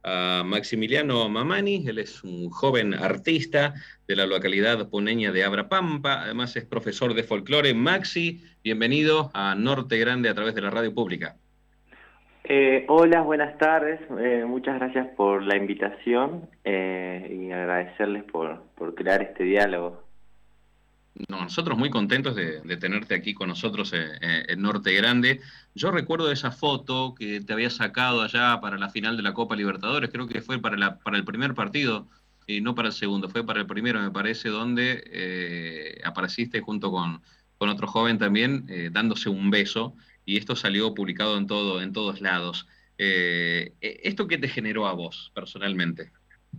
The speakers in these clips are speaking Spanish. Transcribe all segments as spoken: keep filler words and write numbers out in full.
a Maximiliano Mamani. Él es un joven artista de la localidad puneña de Abrapampa, además es profesor de folclore. Maxi, bienvenido a Norte Grande a través de la radio pública. Eh, hola, buenas tardes. Eh, muchas gracias por la invitación eh, y agradecerles por, por crear este diálogo. No, nosotros muy contentos de, de tenerte aquí con nosotros en, en Norte Grande. Yo recuerdo esa foto que te había sacado allá para la final de la Copa Libertadores, creo que fue para, la, para el primer partido, y no para el segundo, fue para el primero, me parece, donde eh, apareciste junto con, con otro joven también, eh, dándose un beso, y esto salió publicado en, todo, en todos lados. Eh, ¿Esto qué te generó a vos, personalmente?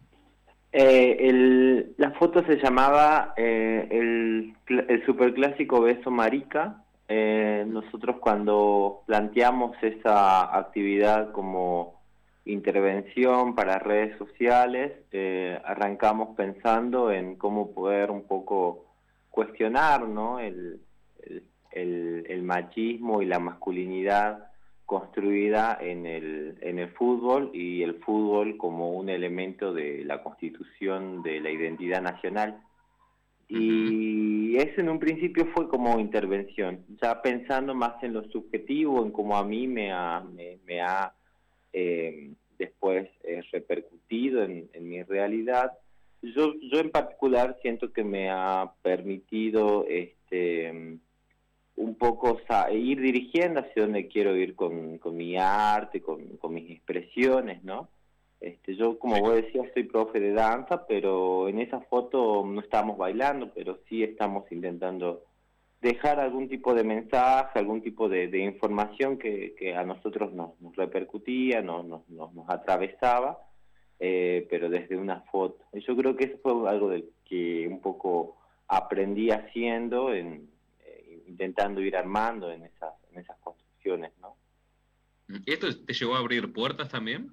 Eh, el, la foto se llamaba eh, el, el superclásico beso marica. Eh, nosotros cuando planteamos esa actividad como intervención para redes sociales, eh, arrancamos pensando en cómo poder un poco cuestionar, ¿no? el, el, el, el machismo y la masculinidad construida en el, en el fútbol y el fútbol como un elemento de la constitución de la identidad nacional. Uh-huh. Y eso en un principio fue como intervención, ya pensando más en lo subjetivo, en cómo a mí me ha, me, me ha eh, después eh, repercutido en, en mi realidad. Yo, yo en particular siento que me ha permitido este un poco ir dirigiendo hacia donde quiero ir con, con mi arte, con, con mis expresiones, ¿no? Este, yo, como Sí. vos decías, soy profe de danza, pero en esa foto no estamos bailando, pero sí estamos intentando dejar algún tipo de mensaje, algún tipo de, de información que, que a nosotros nos, nos repercutía, nos, nos, nos, nos atravesaba, eh, pero desde una foto. Y yo creo que eso fue algo del que un poco aprendí haciendo en intentando ir armando en esas, en esas construcciones, ¿no? ¿Esto te llevó a abrir puertas también?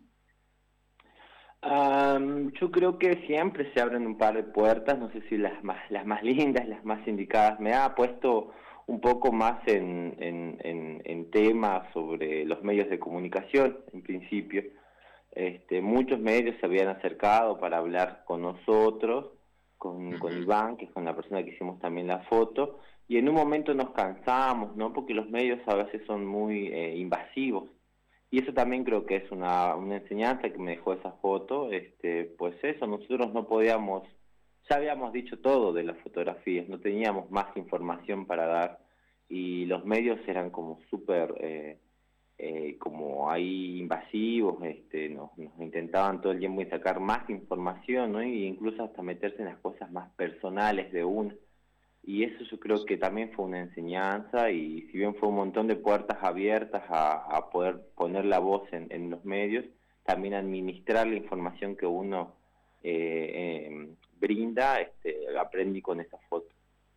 Um, yo creo que siempre se abren un par de puertas, no sé si las más, las más lindas, las más indicadas. Me ha puesto un poco más en, en, en, en temas sobre los medios de comunicación, en principio. Este, muchos medios se habían acercado para hablar con nosotros, con, Uh-huh. con Iván, que es con la persona que hicimos también la foto, y en un momento nos cansamos, ¿no? Porque los medios a veces son muy eh, invasivos. Y eso también creo que es una, una enseñanza que me dejó esa foto. Este, pues eso, nosotros no podíamos, ya habíamos dicho todo de las fotografías, no teníamos más información para dar, y los medios eran como súper... Eh, eh, como ahí invasivos, este, nos, nos intentaban todo el tiempo sacar más información, ¿no? Y incluso hasta meterse en las cosas más personales de uno. Y eso yo creo que también fue una enseñanza, y si bien fue un montón de puertas abiertas a, a poder poner la voz en, en los medios, también administrar la información que uno eh, eh, brinda, este, aprendí con esa foto.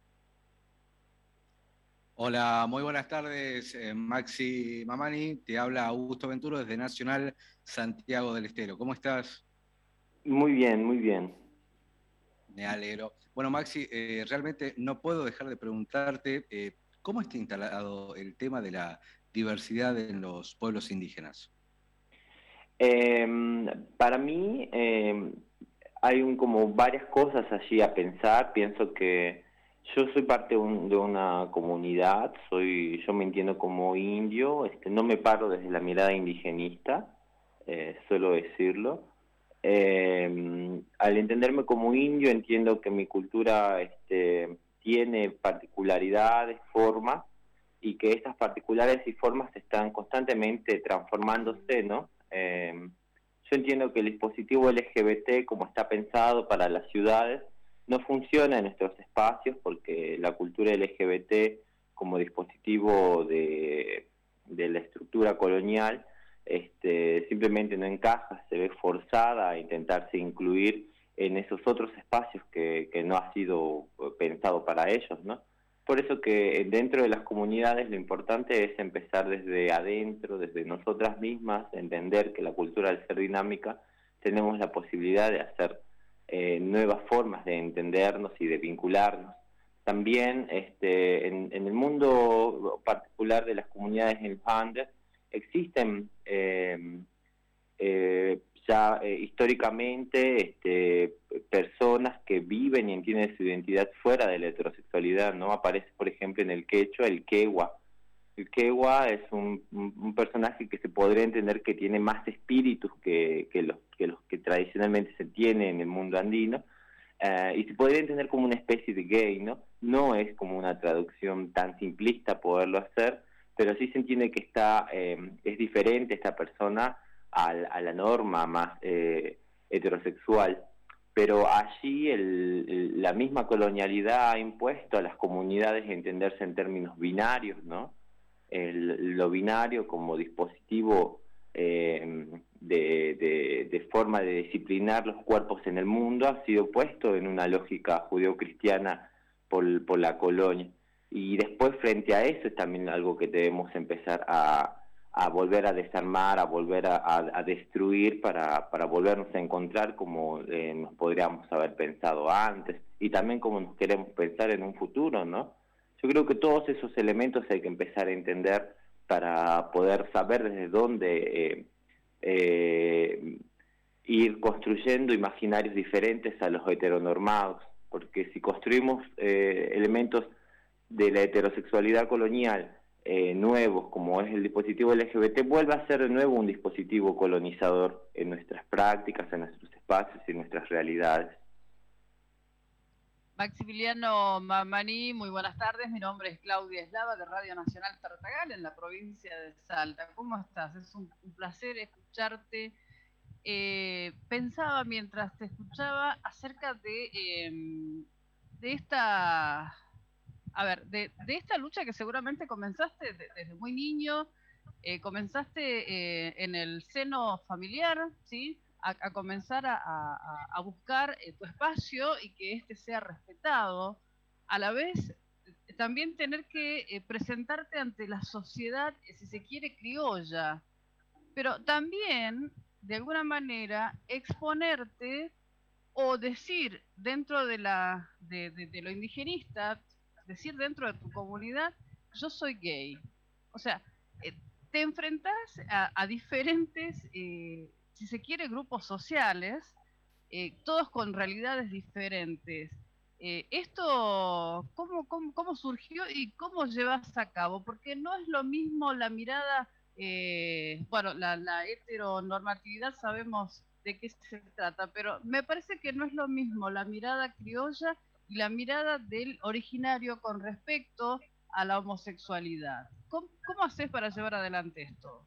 Hola, muy buenas tardes, eh, Maxi Mamani. Te habla Augusto Venturo desde Nacional Santiago del Estero. ¿Cómo estás? Muy bien, muy bien. Me alegro. Bueno, Maxi, eh, realmente no puedo dejar de preguntarte eh, ¿cómo está instalado el tema de la diversidad en los pueblos indígenas? Eh, para mí eh, hay un, como varias cosas allí a pensar. Pienso que yo soy parte de, un, de una comunidad, soy, yo me entiendo como indio, este, no me paro desde la mirada indigenista, eh, suelo decirlo. Eh, al entenderme como indio entiendo que mi cultura este, tiene particularidades, formas, y que estas particulares y formas están constantemente transformándose, ¿no? Eh, yo entiendo que el dispositivo L G B T, como está pensado para las ciudades, no funciona en nuestros espacios, porque la cultura L G B T como dispositivo de, de la estructura colonial este, simplemente no encaja, se ve forzada a intentarse incluir en esos otros espacios que, que no ha sido pensado para ellos, ¿no? Por eso que dentro de las comunidades lo importante es empezar desde adentro, desde nosotras mismas, entender que la cultura, al ser dinámica, tenemos la posibilidad de hacer eh, nuevas formas de entendernos y de vincularnos. También este, en, en el mundo particular de las comunidades en el Andes existen eh, eh, ya eh, históricamente este, personas que viven y entienden su identidad fuera de la heterosexualidad, ¿no? Aparece, por ejemplo, en el quechua el quewa. El quewa es un, un, un personaje que se podría entender que tiene más espíritus que, que, los, que los que tradicionalmente se tiene en el mundo andino, uh, y se podría entender como una especie de gay, ¿no? No es como una traducción tan simplista poderlo hacer, pero sí se entiende que está, eh, es diferente esta persona a, a la norma más eh, heterosexual. Pero allí el, el, la misma colonialidad ha impuesto a las comunidades entenderse en términos binarios, ¿no? El, lo binario como dispositivo eh, de, de, de forma de disciplinar los cuerpos en el mundo ha sido puesto en una lógica judeocristiana por, por la colonia. Y después, frente a eso, es también algo que debemos empezar a, a volver a desarmar, a volver a, a, a destruir para, para volvernos a encontrar como eh, nos podríamos haber pensado antes, y también como nos queremos pensar en un futuro, ¿no? Yo creo que todos esos elementos hay que empezar a entender para poder saber desde dónde eh, eh, ir construyendo imaginarios diferentes a los heteronormados, porque si construimos eh, elementos de la heterosexualidad colonial eh, nuevos, como es el dispositivo L G B T, vuelve a ser de nuevo un dispositivo colonizador en nuestras prácticas, en nuestros espacios y en nuestras realidades. Maximiliano Mamani, muy buenas tardes. Mi nombre es Claudia Eslava, de Radio Nacional Tartagal, en la provincia de Salta. ¿Cómo estás? Es un, un placer escucharte. Eh, pensaba mientras te escuchaba acerca de, eh, de esta, a ver, de, de esta lucha que seguramente comenzaste de, desde muy niño, eh, comenzaste eh, en el seno familiar, ¿sí? A, a comenzar a, a, a buscar eh, tu espacio y que éste sea respetado, a la vez eh, también tener que eh, presentarte ante la sociedad, eh, si se quiere, criolla, pero también, de alguna manera, exponerte o decir dentro de, la, de, de, de lo indigenista, decir dentro de tu comunidad, yo soy gay. O sea, eh, te enfrentas a, a diferentes... Eh, si se quiere, grupos sociales, eh, todos con realidades diferentes. Eh, ¿Esto cómo, cómo, cómo surgió y cómo llevas a cabo? Porque no es lo mismo la mirada, eh, bueno, la, la heteronormatividad sabemos de qué se trata, pero me parece que no es lo mismo la mirada criolla y la mirada del originario con respecto a la homosexualidad. ¿Cómo, cómo haces para llevar adelante esto?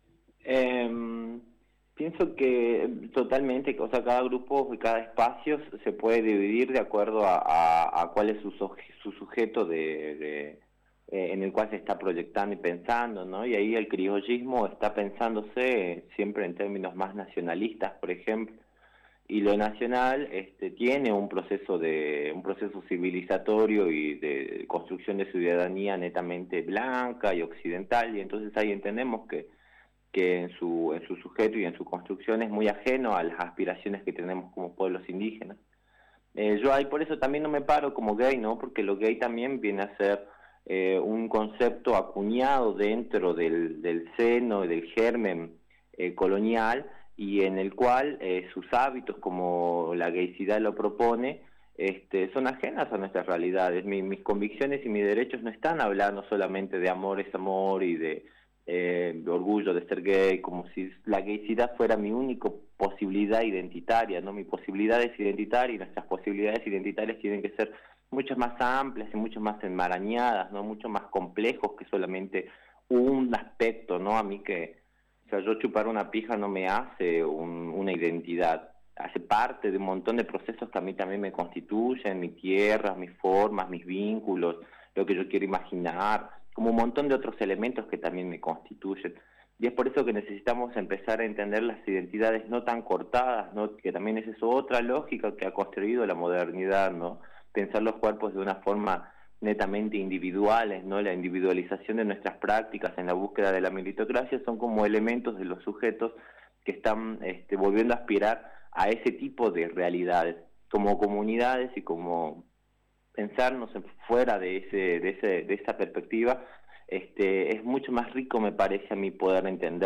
Eh... Pienso que totalmente, o sea, cada grupo y cada espacio se puede dividir de acuerdo a, a, a cuál es su, su sujeto de, de, eh, en el cual se está proyectando y pensando, ¿no? Y ahí el criollismo está pensándose siempre en términos más nacionalistas, por ejemplo, y lo nacional este, tiene un proceso de un proceso civilizatorio y de construcción de ciudadanía netamente blanca y occidental, y entonces ahí entendemos que que en su, en su sujeto y en su construcción es muy ajeno a las aspiraciones que tenemos como pueblos indígenas. Eh, yo ahí por eso también no me paro como gay, ¿no? Porque lo gay también viene a ser eh, un concepto acuñado dentro del, del seno y del germen eh, colonial, y en el cual eh, sus hábitos, como la gaycidad lo propone, este, son ajenas a nuestras realidades. Mi, mis convicciones y mis derechos no están hablando solamente de amor es amor y de Eh, de orgullo de ser gay, como si la gaycidad fuera mi única posibilidad identitaria, ¿no? Mi posibilidad es identitaria y nuestras posibilidades identitarias tienen que ser mucho más amplias y mucho más enmarañadas, ¿no? Mucho más complejos que solamente un aspecto, ¿no? A mí que, o sea, yo chupar una pija no me hace un, una identidad, hace parte de un montón de procesos que a mí también me constituyen, mi tierra, mis formas, mis vínculos, lo que yo quiero imaginar, como un montón de otros elementos que también me constituyen. Y es por eso que necesitamos empezar a entender las identidades no tan cortadas, ¿no? Que también es eso, otra lógica que ha construido la modernidad, ¿no? Pensar los cuerpos de una forma netamente individuales, ¿no? La individualización de nuestras prácticas en la búsqueda de la meritocracia son como elementos de los sujetos que están este, volviendo a aspirar a ese tipo de realidades, como comunidades y como pensarnos fuera de ese de ese de esa perspectiva, este es mucho más rico, me parece a mí, poder entender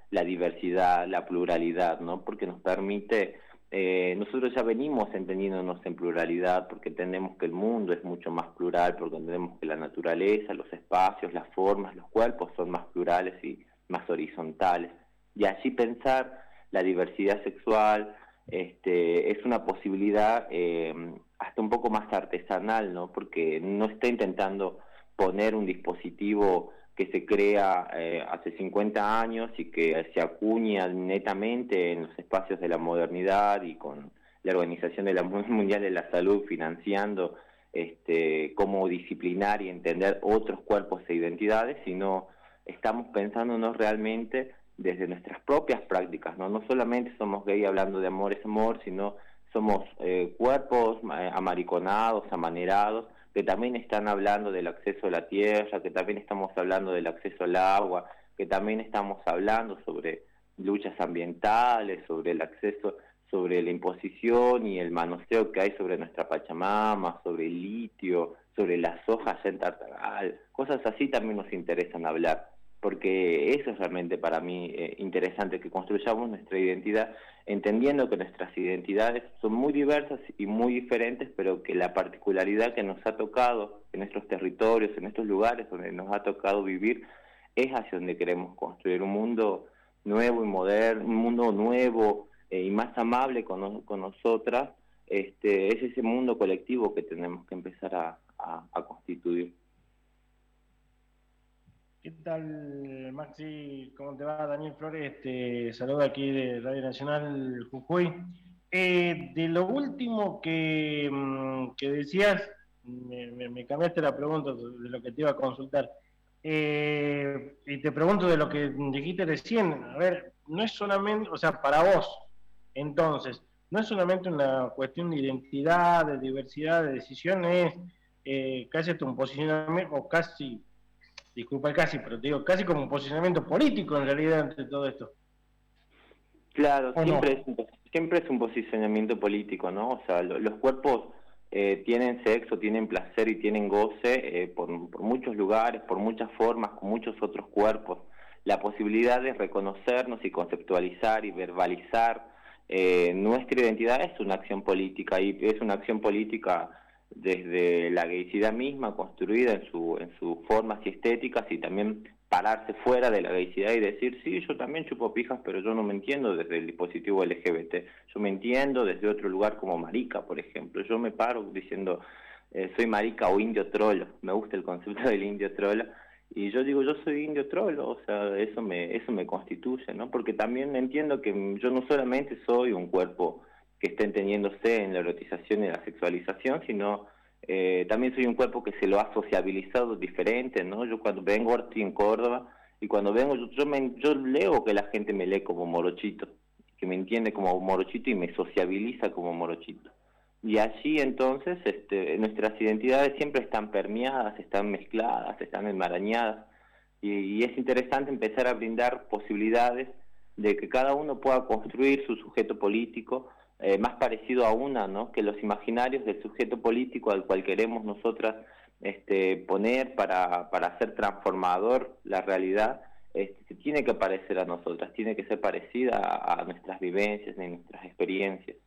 la diversidad, la pluralidad, ¿no? Porque nos permite, eh, nosotros ya venimos entendiéndonos en pluralidad, porque entendemos que el mundo es mucho más plural, porque entendemos que la naturaleza, los espacios, las formas, los cuerpos son más plurales y más horizontales. Y así pensar la diversidad sexual este, es una posibilidad eh, hasta un poco más artesanal, ¿no? Porque no está intentando poner un dispositivo que se crea eh, hace cincuenta años y que se acuña netamente en los espacios de la modernidad y con la Organización de la Mundial de la Salud financiando este, cómo disciplinar y entender otros cuerpos e identidades, sino estamos pensándonos realmente desde nuestras propias prácticas, ¿no? No solamente somos gay hablando de amor es amor, sino somos eh, cuerpos eh, amariconados, amanerados, que también están hablando del acceso a la tierra, que también estamos hablando del acceso al agua, que también estamos hablando sobre luchas ambientales, sobre el acceso, sobre la imposición y el manoseo que hay sobre nuestra Pachamama, sobre el litio, sobre las hojas en Tartagal, cosas así también nos interesan hablar, porque eso es realmente para mí eh, interesante, que construyamos nuestra identidad entendiendo que nuestras identidades son muy diversas y muy diferentes, pero que la particularidad que nos ha tocado en nuestros territorios, en estos lugares donde nos ha tocado vivir, es hacia donde queremos construir un mundo nuevo y moderno, un mundo nuevo eh, y más amable con, con nosotras. Este, es ese mundo colectivo que tenemos que empezar a, a, a constituir. ¿Qué tal, Maxi? ¿Cómo te va? Daniel Flores, te saludo aquí de Radio Nacional Jujuy. Eh, de lo último que, que decías, me, me, me cambiaste la pregunta de lo que te iba a consultar. Eh, y te pregunto de lo que dijiste recién. A ver, no es solamente, o sea, para vos, entonces, no es solamente una cuestión de identidad, de diversidad, de decisiones, eh, casi hasta un posicionamiento, o casi... disculpa el casi, pero te digo, casi como un posicionamiento político en realidad ante todo esto. Claro, siempre, No? es, siempre es un posicionamiento político, ¿no? O sea, lo, los cuerpos eh, tienen sexo, tienen placer y tienen goce eh, por, por muchos lugares, por muchas formas, con muchos otros cuerpos. La posibilidad de reconocernos y conceptualizar y verbalizar eh, nuestra identidad es una acción política, y es una acción política desde la gaycidad misma, construida en su en sus formas y estéticas, y también pararse fuera de la gaycidad y decir, sí, yo también chupo pijas, pero yo no me entiendo desde el dispositivo L G B T, yo me entiendo desde otro lugar como marica, por ejemplo. Yo me paro diciendo, eh, soy marica o indio trolo, me gusta el concepto del indio trolo, y yo digo, yo soy indio trolo, o sea, eso me eso me constituye, ¿no? Porque también entiendo que yo no solamente soy un cuerpo que estén teniéndose en la erotización y la sexualización, sino eh, también soy un cuerpo que se lo ha sociabilizado diferente, ¿no? Yo cuando vengo, ahora estoy en Córdoba, y cuando vengo yo, yo, me, yo leo que la gente me lee como morochito, que me entiende como morochito y me sociabiliza como morochito. Y allí entonces este, nuestras identidades siempre están permeadas, están mezcladas, están enmarañadas, y, y es interesante empezar a brindar posibilidades de que cada uno pueda construir su sujeto político, Eh, más parecido a una, ¿no? Que los imaginarios del sujeto político al cual queremos nosotras este, poner para, para hacer transformador la realidad, este, tiene que parecer a nosotras, tiene que ser parecida a, a nuestras vivencias, a nuestras experiencias.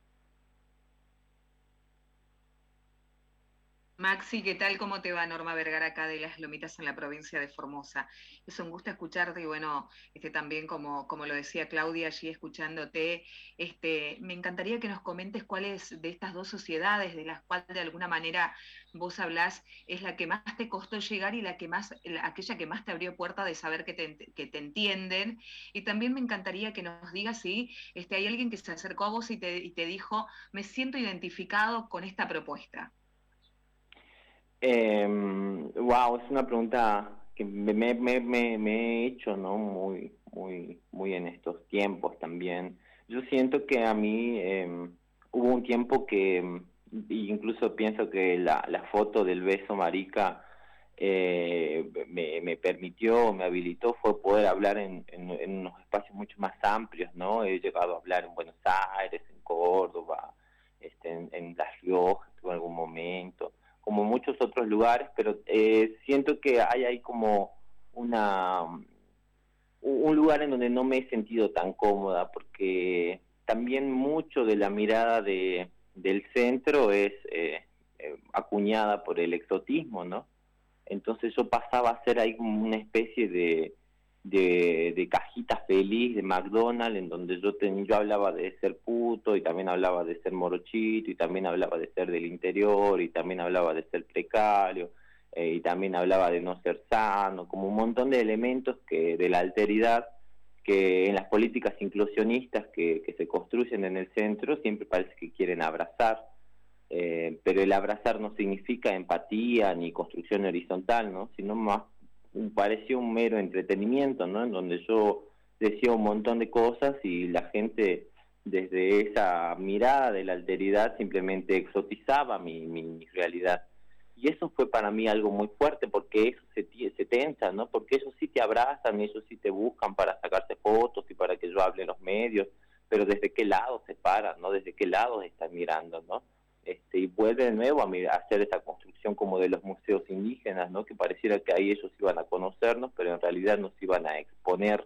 Maxi, ¿qué tal? ¿Cómo te va? Norma Vergara, acá de Las Lomitas en la provincia de Formosa. Es un gusto escucharte y bueno, este, también como, como lo decía Claudia allí escuchándote, este, me encantaría que nos comentes cuáles de estas dos sociedades de las cuales de alguna manera vos hablás es la que más te costó llegar y la que más, la, aquella que más te abrió puerta de saber que te, que te entienden. Y también me encantaría que nos digas si este, hay alguien que se acercó a vos y te, y te dijo, me siento identificado con esta propuesta. Eh, wow, es una pregunta que me, me, me, me he hecho, ¿no? Muy, muy, muy en estos tiempos también. Yo siento que a mí eh, hubo un tiempo que, incluso pienso que la, la foto del beso marica eh, me, me permitió, me habilitó, fue poder hablar en, en, en unos espacios mucho más amplios, ¿no? He llegado a hablar en Buenos Aires, en Córdoba, este, en, en Las Riojas en algún momento, como muchos otros lugares, pero eh, siento que hay ahí como una un lugar en donde no me he sentido tan cómoda, porque también mucho de la mirada de, del centro es eh, eh, acuñada por el exotismo, ¿no? Entonces yo pasaba a ser ahí como una especie de, de, de cajita feliz de McDonald's, en donde yo, ten, yo hablaba de ser puto, y también hablaba de ser morochito, y también hablaba de ser del interior, y también hablaba de ser precario, eh, y también hablaba de no ser sano, como un montón de elementos que de la alteridad que en las políticas inclusionistas que, que se construyen en el centro siempre parece que quieren abrazar, eh, pero el abrazar no significa empatía ni construcción horizontal, ¿no? Sino más pareció un mero entretenimiento, ¿no? En donde yo decía un montón de cosas y la gente desde esa mirada de la alteridad simplemente exotizaba mi, mi, mi realidad. Y eso fue para mí algo muy fuerte, porque eso se, se tensa, ¿no? Porque ellos sí te abrazan, ellos sí te buscan para sacarse fotos y para que yo hable en los medios, pero ¿desde qué lado se paran, no? ¿Desde qué lado están mirando, no? Este, y vuelve de nuevo a, mirar, a hacer esa construcción como de los museos indígenas, ¿no? Que pareciera que ahí ellos iban a conocernos, pero en realidad nos iban a exponer.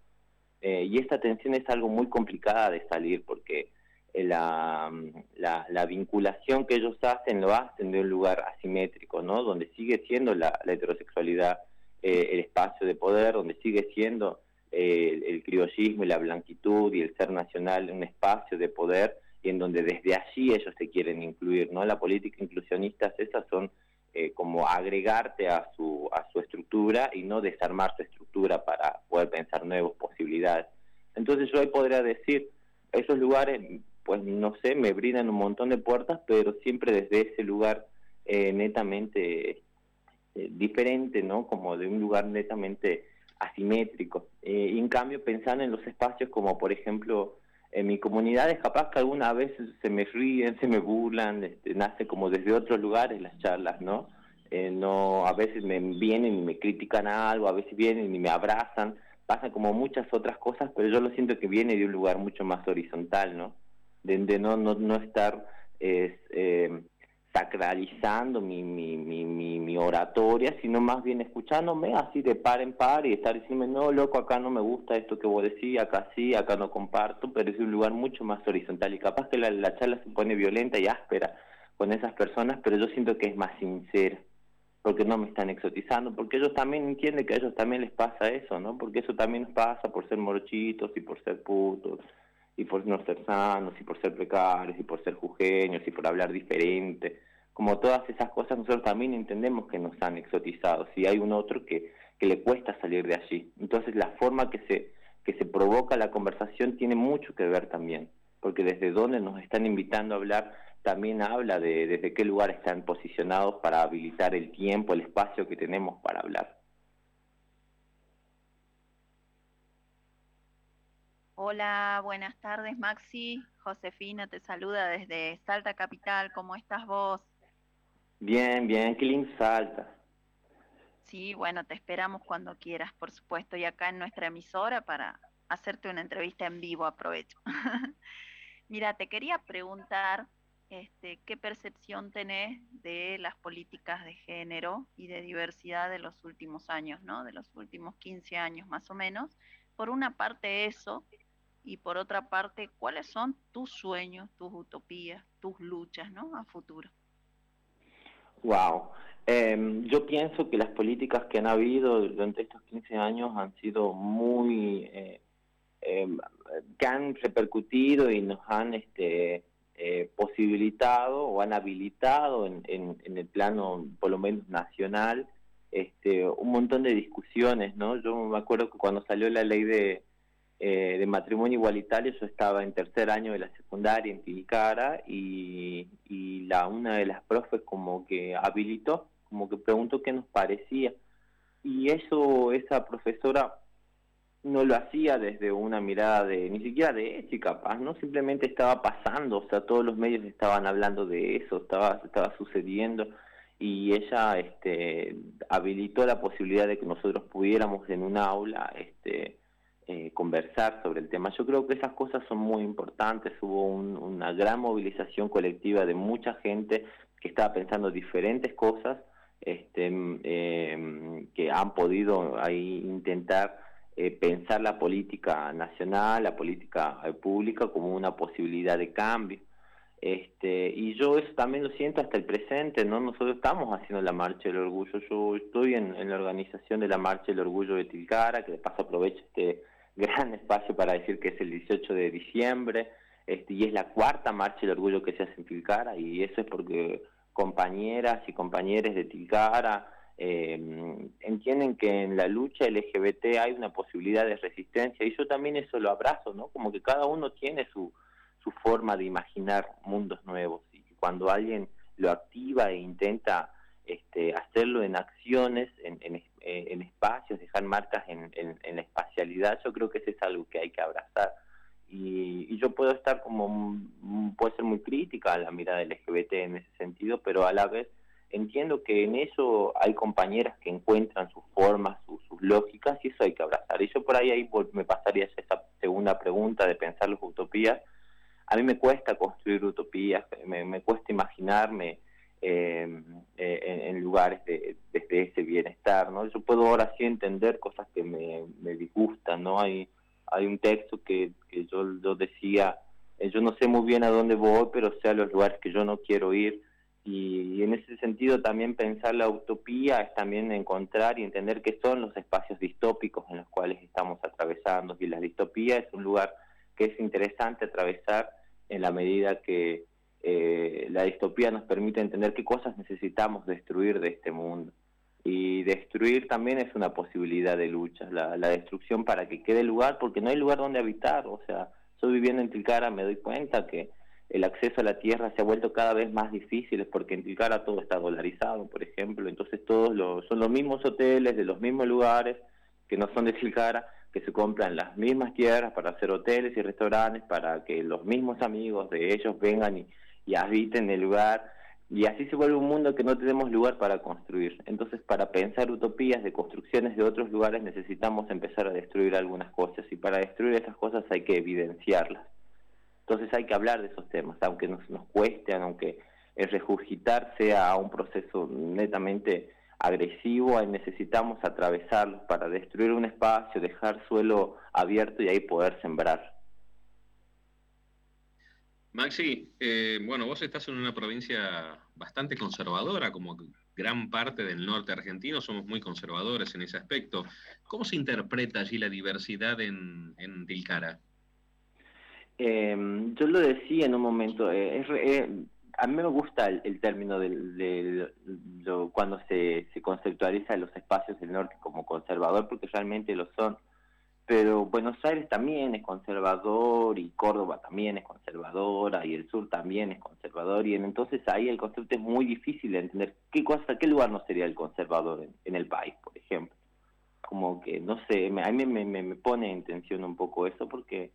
Eh, y esta tensión es algo muy complicada de salir, porque La, la, la vinculación que ellos hacen, lo hacen de un lugar asimétrico, ¿no? Donde sigue siendo la, la heterosexualidad eh, el espacio de poder, donde sigue siendo eh, el, el criollismo y la blanquitud y el ser nacional un espacio de poder, y en donde desde allí ellos se quieren incluir, ¿no? La política inclusionista, esas son eh, como agregarte a su, a su estructura y no desarmar su estructura para poder pensar nuevas posibilidades. Entonces yo hoy podría decir, esos lugares, pues no sé, me brindan un montón de puertas, pero siempre desde ese lugar eh, netamente eh, diferente, ¿no? Como de un lugar netamente asimétrico. Eh, y en cambio, pensando en los espacios como, por ejemplo, en mi comunidad, es capaz que alguna vez se me ríen, se me burlan, este, nace como desde otros lugares las charlas, ¿no? Eh, no, a veces me vienen y me critican algo, a veces vienen y me abrazan, pasan como muchas otras cosas, pero yo lo siento que viene de un lugar mucho más horizontal, ¿no? De, de no, no, no estar eh, eh, sacralizando mi, mi, mi, mi, mi oratoria, sino más bien escuchándome así de par en par y estar diciendo, no, loco, acá no me gusta esto que vos decís, acá sí, acá no comparto, pero es un lugar mucho más horizontal, y capaz que la, la charla se pone violenta y áspera con esas personas, pero yo siento que es más sincera, porque no me están exotizando, porque ellos también entienden que a ellos también les pasa eso, ¿no? Porque eso también nos pasa por ser morochitos y por ser putos, y por no ser sanos, y por ser precarios, y por ser jujeños, y por hablar diferente. Como todas esas cosas, nosotros también entendemos que nos han exotizado, si hay un otro que, que le cuesta salir de allí. Entonces la forma que se, que se provoca la conversación tiene mucho que ver también, porque desde donde nos están invitando a hablar, también habla de desde qué lugar están posicionados para habilitar el tiempo, el espacio que tenemos para hablar. Hola, buenas tardes, Maxi. Josefina te saluda desde Salta Capital. ¿Cómo estás vos? Bien, bien, qué lindo Salta. Sí, bueno, te esperamos cuando quieras, por supuesto, y acá en nuestra emisora para hacerte una entrevista en vivo, aprovecho. Mira, te quería preguntar este, qué percepción tenés de las políticas de género y de diversidad de los últimos años, ¿no? De los últimos quince años más o menos. Por una parte eso, y por otra parte, ¿cuáles son tus sueños, tus utopías, tus luchas, ¿no? A futuro. Wow. Eh, yo pienso que las políticas que han habido durante estos quince años han sido muy... Eh, eh, que han repercutido y nos han este, eh, posibilitado o han habilitado en, en, en el plano, por lo menos nacional, este, un montón de discusiones, ¿no? Yo me acuerdo que cuando salió la ley de, eh, de matrimonio igualitario, yo estaba en tercer año de la secundaria en Tilcara, y, y la, una de las profes como que habilitó, como que preguntó qué nos parecía, y eso, esa profesora no lo hacía desde una mirada de, ni siquiera de ética, capaz, ¿no? Simplemente estaba pasando, o sea, todos los medios estaban hablando de eso, estaba, estaba sucediendo, y ella este, habilitó la posibilidad de que nosotros pudiéramos en un aula este, eh, conversar sobre el tema. Yo creo que esas cosas son muy importantes, hubo un, una gran movilización colectiva de mucha gente que estaba pensando diferentes cosas, este, eh, que han podido ahí intentar eh, pensar la política nacional, la política eh, pública como una posibilidad de cambio. Este, y yo eso también lo siento hasta el presente, ¿no? Nosotros estamos haciendo la Marcha del Orgullo. Yo estoy en, en la organización de la Marcha del Orgullo de Tilcara, que de paso aprovecho este gran espacio para decir que es el dieciocho de diciembre, este, y es la cuarta Marcha del Orgullo que se hace en Tilcara, y eso es porque compañeras y compañeros de Tilcara eh, entienden que en la lucha L G B T hay una posibilidad de resistencia, y yo también eso lo abrazo, ¿no? Como que cada uno tiene su su forma de imaginar mundos nuevos, y cuando alguien lo activa e intenta este, hacerlo en acciones, en, en, en espacios, dejar marcas en, en, en la espacialidad, yo creo que eso es algo que hay que abrazar. Y, y yo puedo estar como, puedo ser muy crítica a la mirada L G B T en ese sentido, pero a la vez entiendo que en eso hay compañeras que encuentran sus formas, sus, sus lógicas, y eso hay que abrazar. Y yo por ahí, ahí me pasaría a esa segunda pregunta de pensar las utopías. A mí me cuesta construir utopías, me, me cuesta imaginarme eh, eh, en, en lugares de, desde ese bienestar, ¿no? Yo puedo ahora sí entender cosas que me, me disgustan, ¿no? Hay, hay un texto que, que yo, yo decía, eh, yo no sé muy bien a dónde voy, pero sé a los lugares que yo no quiero ir, y, y en ese sentido también pensar la utopía es también encontrar y entender qué son los espacios distópicos en los cuales estamos atravesando, y la distopía es un lugar que es interesante atravesar en la medida que eh, la distopía nos permite entender qué cosas necesitamos destruir de este mundo. Y destruir también es una posibilidad de lucha, la, la destrucción para que quede lugar, porque no hay lugar donde habitar. O sea, yo viviendo en Tilcara me doy cuenta que el acceso a la tierra se ha vuelto cada vez más difícil, porque en Tilcara todo está dolarizado, por ejemplo, entonces todos los, son los mismos hoteles de los mismos lugares que no son de Tilcara, que se compran las mismas tierras para hacer hoteles y restaurantes, para que los mismos amigos de ellos vengan y, y habiten el lugar, y así se vuelve un mundo que no tenemos lugar para construir. Entonces, para pensar utopías de construcciones de otros lugares necesitamos empezar a destruir algunas cosas, y para destruir esas cosas hay que evidenciarlas. Entonces hay que hablar de esos temas, aunque nos, nos cueste, aunque el regurgitar sea un proceso netamente agresivo, necesitamos atravesarlos para destruir un espacio, dejar suelo abierto y ahí poder sembrar. Maxi, eh, bueno, vos estás en una provincia bastante conservadora, como gran parte del norte argentino, somos muy conservadores en ese aspecto. ¿Cómo se interpreta allí la diversidad en, en Tilcara? Eh, yo lo decía en un momento, eh, es, eh, a mí me gusta el, el término de, de, de, de cuando se, se conceptualiza los espacios del norte como conservador, porque realmente lo son, pero Buenos Aires también es conservador, y Córdoba también es conservadora, y el sur también es conservador, y entonces ahí el concepto es muy difícil de entender qué cosa, qué lugar no sería el conservador en, en el país, por ejemplo. Como que, no sé, me, a mí me, me, me pone en tensión un poco eso, porque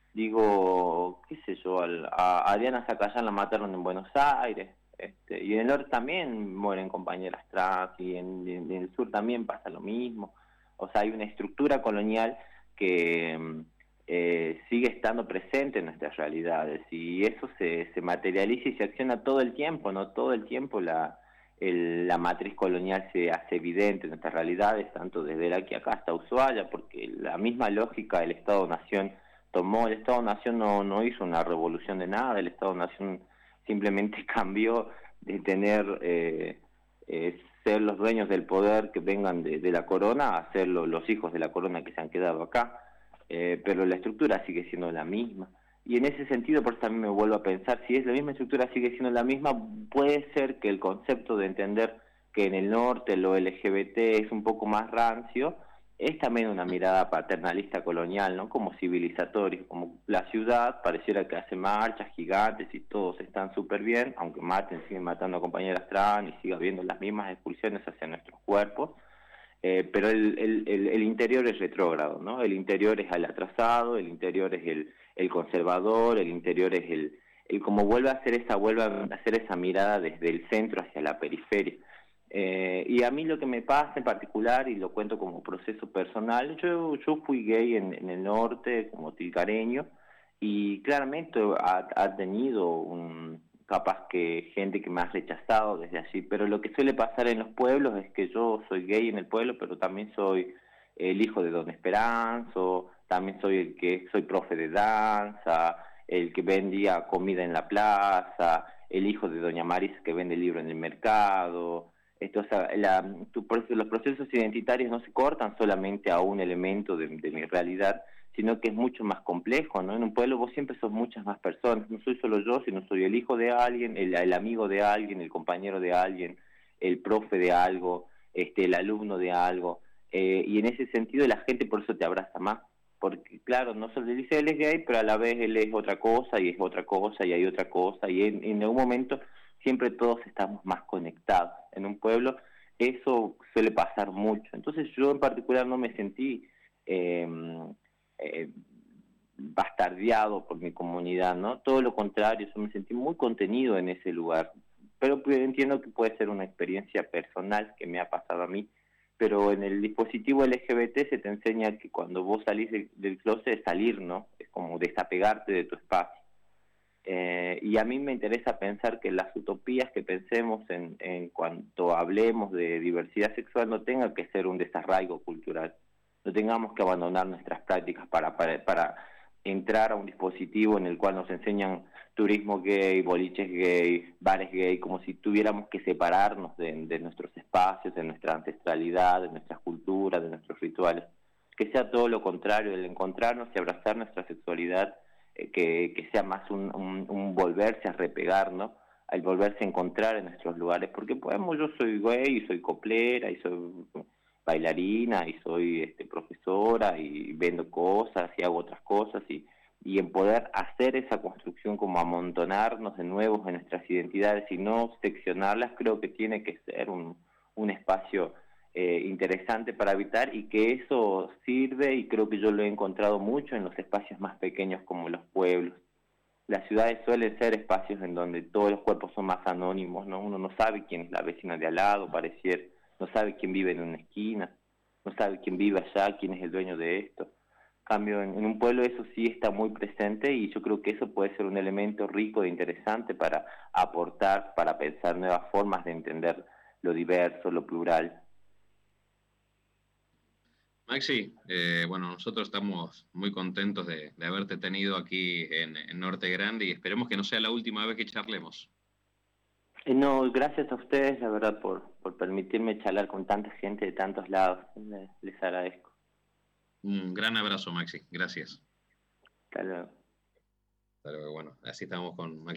digo, qué sé yo, al, a Adriana Zacayán la mataron en Buenos Aires, este, y en el norte también mueren compañeras trans, y en, en el sur también pasa lo mismo. O sea, hay una estructura colonial que eh, sigue estando presente en nuestras realidades, y eso se, se materializa y se acciona todo el tiempo, ¿no? Todo el tiempo la, el, la matriz colonial se hace evidente en nuestras realidades, tanto desde la que acá hasta Ushuaia, porque la misma lógica del Estado-Nación tomó. El Estado-Nación no, no hizo una revolución de nada, el Estado-Nación simplemente cambió de tener eh, eh, ser los dueños del poder que vengan de, de la corona a ser lo, los hijos de la corona que se han quedado acá, eh, pero la estructura sigue siendo la misma. Y en ese sentido, por eso también me vuelvo a pensar, si es la misma estructura, sigue siendo la misma, puede ser que el concepto de entender que en el norte lo L G B T es un poco más rancio, es también una mirada paternalista colonial, ¿no? Como civilizatoria, como la ciudad pareciera que hace marchas gigantes y todos están súper bien, aunque maten, siguen matando a compañeras trans y siga habiendo las mismas expulsiones hacia nuestros cuerpos, eh, pero el, el, el, el interior es retrógrado, ¿no? El interior es el atrasado, el interior es el, el conservador, el interior es el, el como vuelve a hacer esa, vuelve a hacer esa mirada desde el centro hacia la periferia. Eh, y a mí lo que me pasa en particular, y lo cuento como proceso personal, yo, yo fui gay en, en el norte como tilcareño, y claramente ha, ha tenido un, capaz que gente que me ha rechazado desde allí, pero lo que suele pasar en los pueblos es que yo soy gay en el pueblo, pero también soy el hijo de Don Esperanzo, también soy el que soy profe de danza, el que vendía comida en la plaza, el hijo de Doña Marisa que vende libros en el mercado. Esto, o sea, la, tu, los procesos identitarios no se cortan solamente a un elemento de, de mi realidad, sino que es mucho más complejo, ¿no? En un pueblo vos siempre sos muchas más personas, no soy solo yo, sino soy el hijo de alguien, el, el amigo de alguien, el compañero de alguien, el profe de algo, este, el alumno de algo, eh, y en ese sentido la gente por eso te abraza más, porque claro, no solo le dice él es gay, pero a la vez él es otra cosa, y es otra cosa, y hay otra cosa, y en, en algún momento siempre todos estamos más conectados. En un pueblo eso suele pasar mucho, entonces yo en particular no me sentí... Eh, Eh, bastardeado por mi comunidad, ¿no? Todo lo contrario, yo me sentí muy contenido en ese lugar, pero entiendo que puede ser una experiencia personal que me ha pasado a mí, pero en el dispositivo L G B T se te enseña que cuando vos salís del, del closet es salir, ¿no? Es como desapegarte de tu espacio. Eh, y a mí me interesa pensar que las utopías que pensemos en, en cuanto hablemos de diversidad sexual no tengan que ser un desarraigo cultural, no tengamos que abandonar nuestras prácticas para, para, para entrar a un dispositivo en el cual nos enseñan turismo gay, boliches gay, bares gay, como si tuviéramos que separarnos de, de nuestros espacios, de nuestra ancestralidad, de nuestras culturas, de nuestros rituales. Que sea todo lo contrario, el encontrarnos y abrazar nuestra sexualidad, eh, que, que sea más un, un, un volverse a repegar, ¿no? Al volverse a encontrar en nuestros lugares, porque podemos, yo soy gay y soy coplera y soy bailarina y soy este, profesora y vendo cosas y hago otras cosas y, y en poder hacer esa construcción como amontonarnos de nuevo en nuestras identidades y no seccionarlas, creo que tiene que ser un, un espacio eh, interesante para habitar y que eso sirve, y creo que yo lo he encontrado mucho en los espacios más pequeños como los pueblos. Las ciudades suelen ser espacios en donde todos los cuerpos son más anónimos, ¿no? Uno no sabe quién es la vecina de al lado, pareciera, no sabe quién vive en una esquina, no sabe quién vive allá, quién es el dueño de esto. En cambio, en, en un pueblo eso sí está muy presente y yo creo que eso puede ser un elemento rico e interesante para aportar, para pensar nuevas formas de entender lo diverso, lo plural. Maxi, eh, bueno, nosotros estamos muy contentos de, de haberte tenido aquí en, en Norte Grande y esperemos que no sea la última vez que charlemos. No, gracias a ustedes, la verdad, por, por permitirme charlar con tanta gente de tantos lados. Les, les agradezco. Un gran abrazo, Maxi. Gracias. Hasta luego. Hasta luego. Bueno, así estamos con Maxi.